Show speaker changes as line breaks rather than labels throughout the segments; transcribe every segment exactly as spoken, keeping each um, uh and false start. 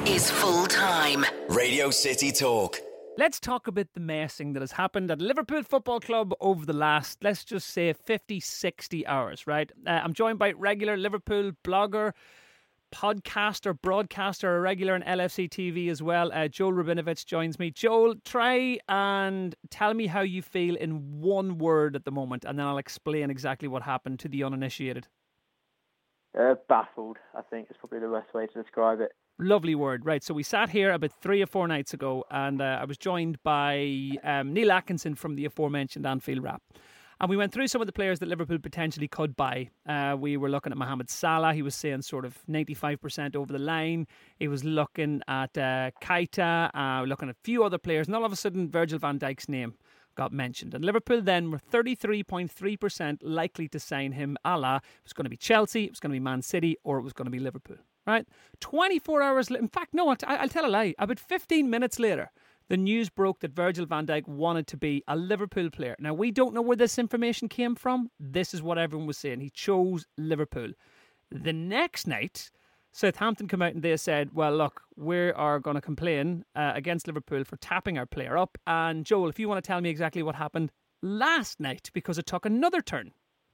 is full time.
Radio City Talk.
Let's talk about the messing that has happened at Liverpool Football Club over the last, let's just say, fifty, sixty hours, right? Uh, I'm joined by regular Liverpool blogger, podcaster, broadcaster, a regular on L F C T V as well. Uh, Joel Rabinovich joins me. Joel, try and tell me how you feel in one word at the moment, and then I'll explain exactly what happened to the uninitiated.
Uh, baffled, I think, is probably the best way to describe it.
Lovely word. Right, so we sat here about three or four nights ago, and uh, I was joined by um, Neil Atkinson from the aforementioned Anfield Wrap. And we went through some of the players that Liverpool potentially could buy. Uh, we were looking at Mohamed Salah. He was saying sort of ninety-five percent over the line. He was looking at uh, Keita, uh, looking at a few other players. And all of a sudden, Virgil van Dijk's name got mentioned. And Liverpool then were thirty-three point three percent likely to sign him, a la, it was going to be Chelsea, it was going to be Man City, or it was going to be Liverpool. Right? twenty-four hours later, in fact, no, I'll, I'll tell a lie. About fifteen minutes later, the news broke that Virgil van Dijk wanted to be a Liverpool player. Now, we don't know where this information came from. This is what everyone was saying. He chose Liverpool. The next night, Southampton come out and they said, well, look, we are going to complain uh, against Liverpool for tapping our player up. And Joel, if you want to tell me exactly what happened last night, because it took another turn.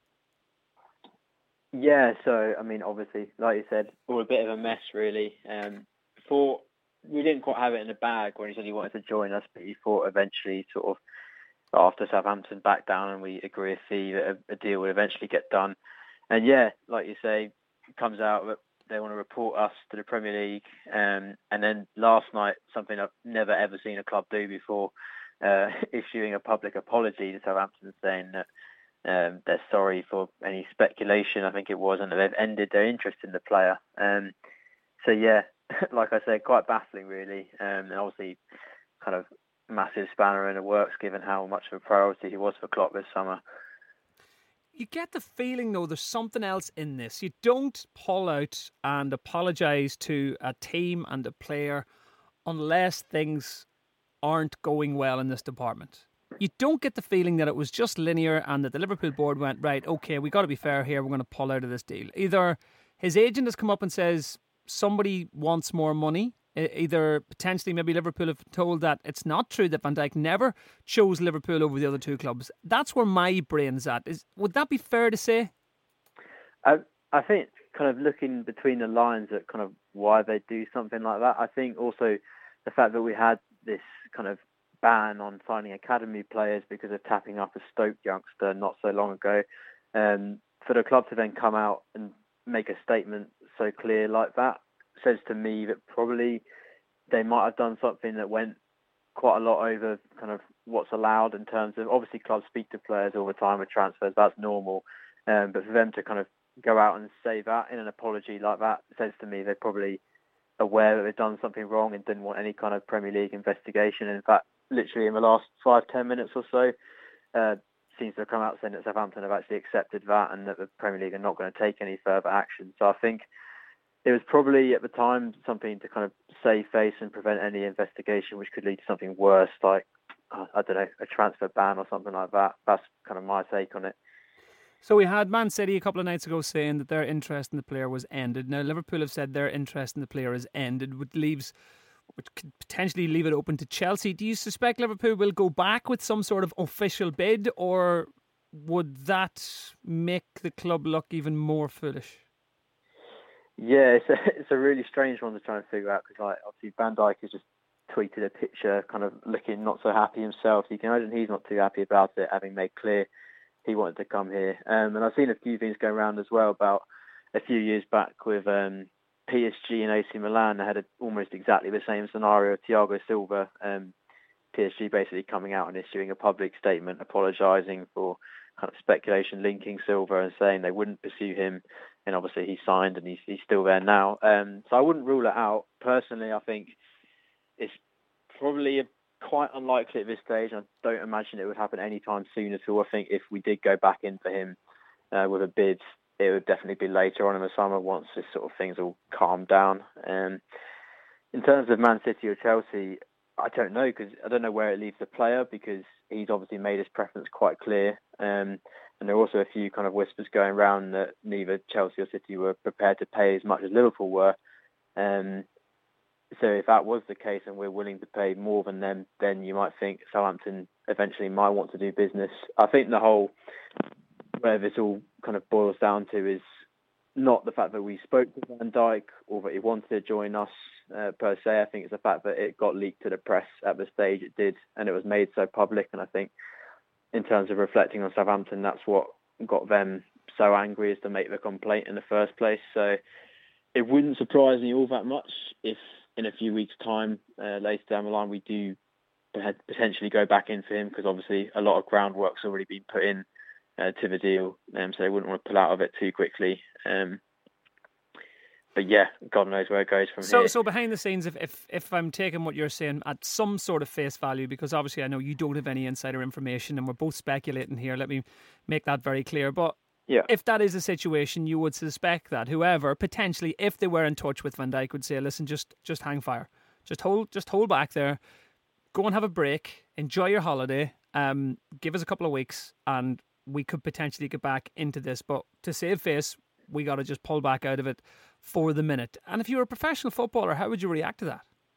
Yeah, so, I mean, obviously, like you said, all a bit of a mess, really. Um, thought we didn't quite have it in the bag when he said he wanted to join us, but he thought eventually, sort of, after Southampton backed down and we agree a fee, that a, a deal would eventually get done. And yeah, like you say, it comes out that they want to report us to the Premier League. Um, and then last night, something I've never ever seen a club do before, uh, issuing a public apology to Southampton, saying that Um, they're sorry for any speculation, I think it was, and that they've ended their interest in the player. Um, so yeah, like I said, quite baffling really, um, and obviously kind of massive spanner in the works given how much of a priority he was for Klopp this summer.
You get the feeling, though, there's something else in this. You don't pull out and apologise to a team and a player unless things aren't going well in this department. You don't get the feeling that it was just linear and that the Liverpool board went, right, okay, we got to be fair here, we're going to pull out of this deal. Either his agent has come up and says somebody wants more money, either potentially maybe Liverpool have told that it's not true that Van Dijk never chose Liverpool over the other two clubs. That's where my brain's at. Is would that be fair to say?
I, I think kind of looking between the lines at kind of why they do something like that, I think also the fact that we had this kind of ban on signing academy players because of tapping up a Stoke youngster not so long ago. Um, for the club to then come out and make a statement so clear like that says to me that probably they might have done something that went quite a lot over kind of what's allowed in terms of, obviously clubs speak to players all the time with transfers, that's normal. Um, but for them to kind of go out and say that in an apology like that says to me they're probably aware that they've done something wrong and didn't want any kind of Premier League investigation. And in fact, literally in the last five, ten minutes or so, uh, seems to have come out saying that Southampton have actually accepted that and that the Premier League are not going to take any further action. So I think it was probably at the time something to kind of save face and prevent any investigation, which could lead to something worse, like, uh, I don't know, a transfer ban or something like that. That's kind of my take on it.
So we had Man City a couple of nights ago saying that their interest in the player was ended. Now Liverpool have said their interest in the player is ended, which leaves, which could potentially leave it open to Chelsea. Do you suspect Liverpool will go back with some sort of official bid, or would that make the club look even more foolish?
Yeah, it's a, it's a really strange one to try and figure out because, like, obviously Van Dijk has just tweeted a picture kind of looking not so happy himself. You can imagine he's not too happy about it, having made clear he wanted to come here. Um, and I've seen a few things going around as well about a few years back with um, P S G and A C Milan. They had a, almost exactly the same scenario. Thiago Silva, um, P S G basically coming out and issuing a public statement apologising for kind of speculation linking Silva and saying they wouldn't pursue him. And obviously he signed and he's, he's still there now. Um, so I wouldn't rule it out. Personally, I think it's probably a quite unlikely at this stage. I don't imagine it would happen anytime soon at all. I think if we did go back in for him uh, with a bid, it would definitely be later on in the summer once this sort of things all calmed down. Um, in terms of Man City or Chelsea, I don't know because I don't know where it leaves the player because he's obviously made his preference quite clear. Um, and there are also a few kind of whispers going around that neither Chelsea or City were prepared to pay as much as Liverpool were. Um, so if that was the case and we're willing to pay more than them, then you might think Southampton eventually might want to do business. I think the whole, where this all kind of boils down to is not the fact that we spoke to Van Dijk or that he wanted to join us uh, per se. I think it's the fact that it got leaked to the press at the stage it did, and it was made so public. And I think in terms of reflecting on Southampton, that's what got them so angry, is to make the complaint in the first place. So it wouldn't surprise me all that much if in a few weeks' time, uh, later down the line, we do potentially go back in for him, because obviously a lot of groundwork's already been put in uh, to the deal, um, so they wouldn't want to pull out of it too quickly. Um, but yeah, God knows where it goes from
so,
here.
So behind the scenes, if, if if I'm taking what you're saying at some sort of face value, because obviously I know you don't have any insider information and we're both speculating here, let me make that very clear. But
yeah,
if that is a situation, you would suspect that whoever, potentially, if they were in touch with Van Dijk, would say, listen, just just hang fire. Just hold just hold back there. Go and have a break. Enjoy your holiday. Um, give us a couple of weeks and we could potentially get back into this. But to save face, we got to just pull back out of it for the minute. And if you were a professional footballer, how would you react to that?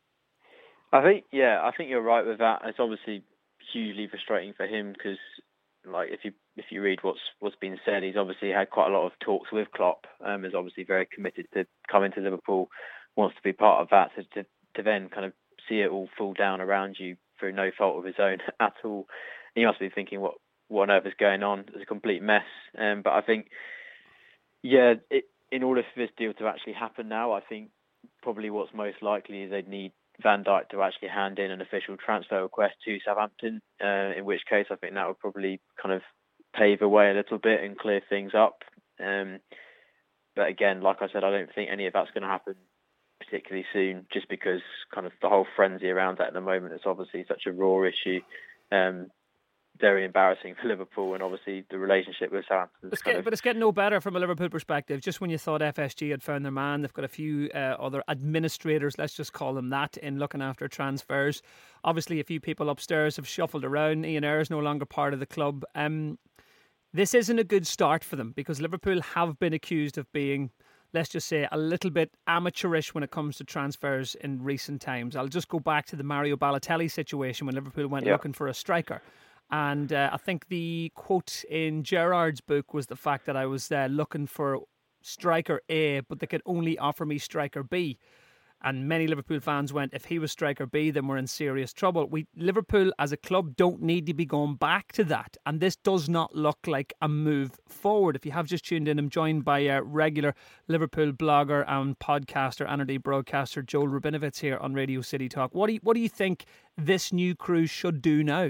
I think, yeah, I think you're right with that. It's obviously hugely frustrating for him because, like, if you if you read what's what's been said, he's obviously had quite a lot of talks with Klopp. Um, is obviously very committed to coming to Liverpool, wants to be part of that. So to to then kind of see it all fall down around you through no fault of his own at all, he must be thinking, what what on earth is going on? It's a complete mess. Um, but I think, yeah, it, in order for this deal to actually happen now, I think probably what's most likely is they'd need Van Dijk to actually hand in an official transfer request to Southampton, uh, in which case I think that would probably kind of pave the way a little bit and clear things up. Um, but again, like I said, I don't think any of that's going to happen particularly soon, just because kind of the whole frenzy around that at the moment is obviously such a raw issue. Um, very embarrassing for Liverpool, and obviously the relationship with Southampton.
It's get, but it's getting no better from a Liverpool perspective. Just when you thought F S G had found their man, they've got a few uh, other administrators, let's just call them that, in looking after transfers. Obviously, a few people upstairs have shuffled around. Ian Ayre is no longer part of the club. Um, this isn't a good start for them, because Liverpool have been accused of being, let's just say, a little bit amateurish when it comes to transfers in recent times. I'll just go back to the Mario Balotelli situation when Liverpool went
yeah.
looking for a striker. And uh, I think the quote in Gerrard's book was the fact that I was uh, looking for striker A, but they could only offer me striker B. And many Liverpool fans went, if he was striker B, then we're in serious trouble. We Liverpool as a club don't need to be going back to that. And this does not look like a move forward. If you have just tuned in, I'm joined by a regular Liverpool blogger and podcaster, N R D broadcaster Joel Rabinowitz here on Radio City Talk. What do you, what do you think this new crew should do now?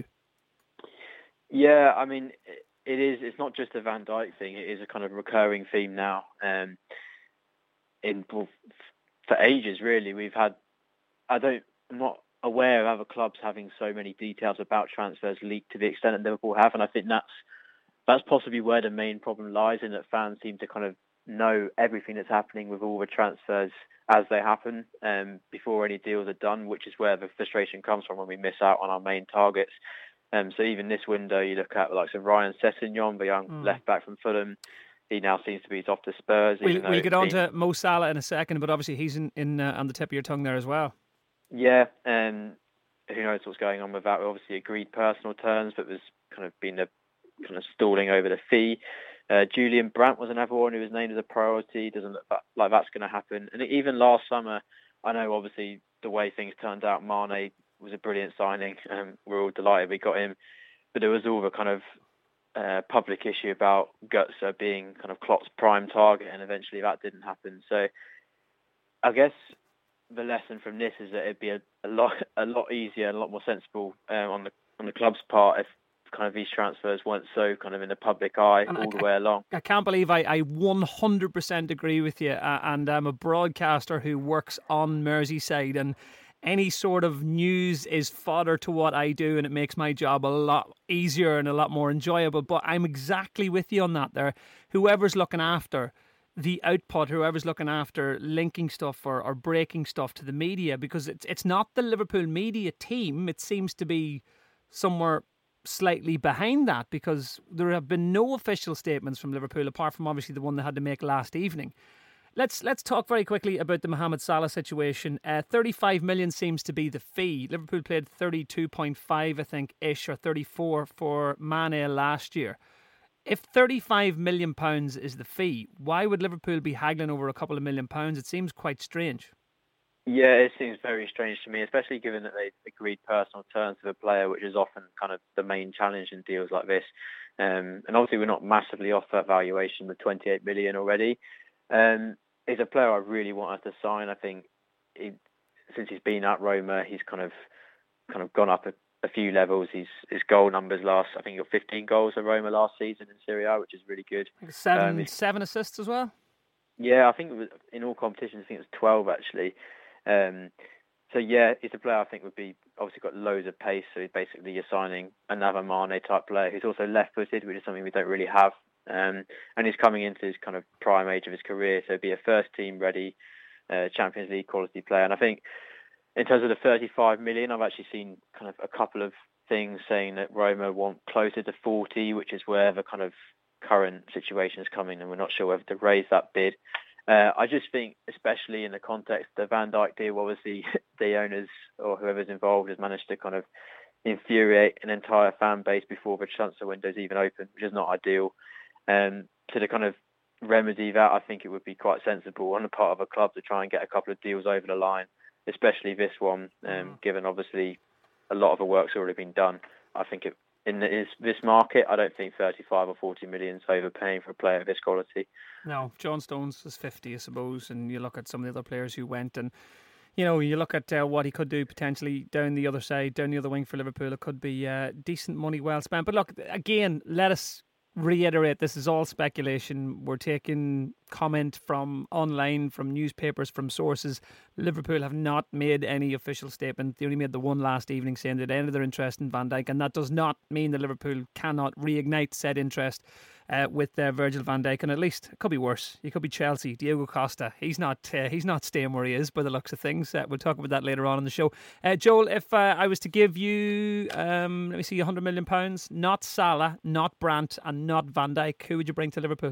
Yeah, I mean, it is. It's not just a Van Dijk thing. It is a kind of recurring theme now. Um, in well, for ages, really, we've had. I don't. I'm not aware of other clubs having so many details about transfers leaked to the extent that Liverpool have, and I think that's that's possibly where the main problem lies, in that fans seem to kind of know everything that's happening with all the transfers as they happen, um, before any deals are done, which is where the frustration comes from when we miss out on our main targets. Um, so even this window, you look at like so Ryan Sessegnon, the young mm. left back from Fulham. He now seems to be off to Spurs.
We'll, we'll get on
been...
to Mo Salah in a second, but obviously he's in, in uh, on the tip of your tongue there as well.
Yeah, and who knows what's going on with that? We obviously agreed personal terms, but there's kind of been a kind of stalling over the fee. Uh, Julian Brandt was another one who was named as a priority. Doesn't look like that's going to happen. And even last summer, I know obviously the way things turned out, Mane was a brilliant signing. Um, we're all delighted we got him. But there was all the kind of uh, public issue about Götze being kind of Klopp's prime target, and eventually that didn't happen. So I guess the lesson from this is that it'd be a, a lot a lot easier and a lot more sensible um, on the on the club's part if kind of these transfers weren't so kind of in the public eye and all I, the way along.
I can't believe I, I one hundred percent agree with you, uh, and I'm a broadcaster who works on Merseyside, and any sort of news is fodder to what I do, and it makes my job a lot easier and a lot more enjoyable. But I'm exactly with you on that there. Whoever's looking after the output, whoever's looking after linking stuff or, or breaking stuff to the media, because it's it's not the Liverpool media team. It seems to be somewhere slightly behind that, because there have been no official statements from Liverpool, apart from obviously the one they had to make last evening. Let's let's talk very quickly about the Mohamed Salah situation. Uh, thirty-five million seems to be the fee. Liverpool paid thirty-two point five, I think, ish, or thirty-four for Mane last year. If thirty-five million pounds is the fee, why would Liverpool be haggling over a couple of million pounds? It seems quite strange.
Yeah, it seems very strange to me, especially given that they agreed personal terms with a player, which is often kind of the main challenge in deals like this. Um, and obviously, we're not massively off that valuation with twenty-eight million already. Um, He's a player I really wanted to sign. I think he, since he's been at Roma, he's kind of kind of gone up a, a few levels. He's, his goal numbers last, I think he got fifteen goals at Roma last season in Serie A, which is really good.
Seven, um, seven assists as well?
Yeah, I think it was, in all competitions, I think it was twelve actually. Um, so yeah, he's a player I think would be, obviously got loads of pace, so he's basically you're signing another Mane type player who's also left-footed, which is something we don't really have. Um, and he's coming into his kind of prime age of his career, so be a first team ready uh, Champions League quality player. And I think in terms of the thirty-five million, I've actually seen kind of a couple of things saying that Roma want closer to forty, which is where the kind of current situation is coming, and we're not sure whether to raise that bid. Uh, I just think, especially in the context of the Van Dijk deal, obviously the owners or whoever's involved has managed to kind of infuriate an entire fan base before the transfer window's even open, which is not ideal. Um, so to kind of remedy that, I think it would be quite sensible on the part of a club to try and get a couple of deals over the line, especially this one, um, mm. given obviously a lot of the work's already been done. I think it, in this, this market, I don't think thirty-five or forty million is overpaying for a player of this quality.
No, John Stones is fifty, I suppose, and you look at some of the other players who went, and you know, you look at uh, what he could do potentially down the other side, down the other wing for Liverpool. It could be uh, decent money well spent. But look, again, let us reiterate, this is all speculation. We're taking comment from online, from newspapers, from sources. Liverpool have not made any official statement. They only made the one last evening saying that they ended their interest in Van Dijk, and that does not mean that Liverpool cannot reignite said interest uh, with uh, Virgil van Dijk. And at least it could be worse. It could be Chelsea. Diego Costa. He's not. Uh, he's not staying where he is by the looks of things. Uh, we'll talk about that later on in the show. Uh, Joel, if uh, I was to give you, um, let me see, a hundred million pounds, not Salah, not Brandt, and not Van Dijk, who would you bring to Liverpool?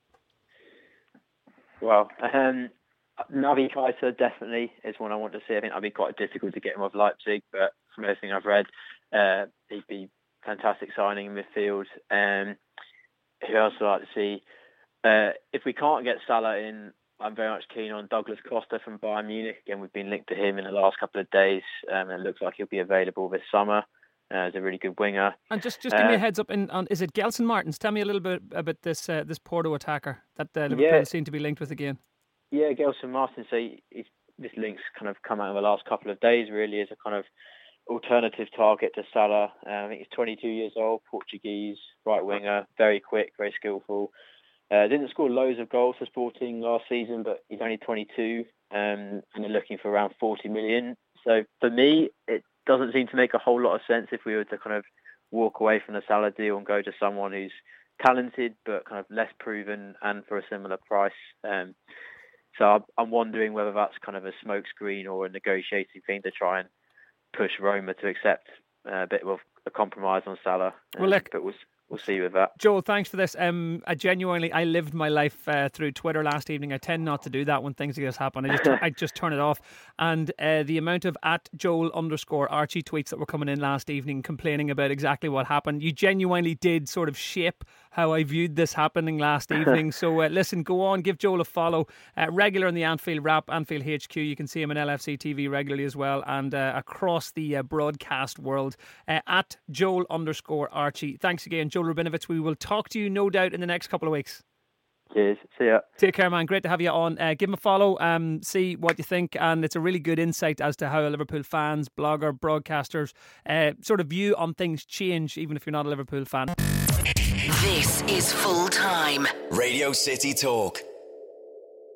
Well, um, Naby Keita definitely is one I want to see. I think that'd be quite difficult to get him off Leipzig, but from everything I've read, uh, he'd be fantastic signing in midfield. Um, who else would I like to see? Uh, if we can't get Salah in, I'm very much keen on Douglas Costa from Bayern Munich. Again, we've been linked to him in the last couple of days, um, and it looks like he'll be available this summer. Uh, he's a really good winger.
And just, just give uh, me a heads up. In, on, is it Gelson Martins? Tell me a little bit about this uh, this Porto attacker that uh, Liverpool yeah. seem to be linked with again.
Yeah, Gelson Martins. So he, he's, this link's kind of come out in the last couple of days, really, as a kind of alternative target to Salah. Uh, I think he's twenty-two years old, Portuguese, right winger, very quick, very skillful. Uh, didn't score loads of goals for Sporting last season, but he's only twenty-two, um, and they're looking for around forty million. So for me, it doesn't seem to make a whole lot of sense if we were to kind of walk away from the Salah deal and go to someone who's talented but kind of less proven and for a similar price. Um, so I'm wondering whether that's kind of a smokescreen or a negotiating thing to try and push Roma to accept a bit of a compromise on Salah.
Well, look,
but we'll, we'll see with that.
Joel, thanks for this. Um, I genuinely, I lived my life uh, through Twitter last evening. I tend not to do that when things like this happen. I just, I just turn it off. And uh, the amount of at Joel underscore Archie tweets that were coming in last evening complaining about exactly what happened, you genuinely did sort of shape how I viewed this happening last evening. So uh, listen, go on, give Joel a follow. Uh, regular in the Anfield Wrap, Anfield H Q. You can see him on L F C T V regularly as well, and uh, across the uh, broadcast world. Uh, at Joel underscore Archie. Thanks again, Joel Rabinowitz. We will talk to you, no doubt, in the next couple of weeks.
Cheers. See ya.
Take care, man. Great to have you on. Uh, give him a follow, um, see what you think, and it's a really good insight as to how Liverpool fans, blogger, broadcasters uh, sort of view on things change, even if you're not a Liverpool fan.
This is Full Time Radio City Talk.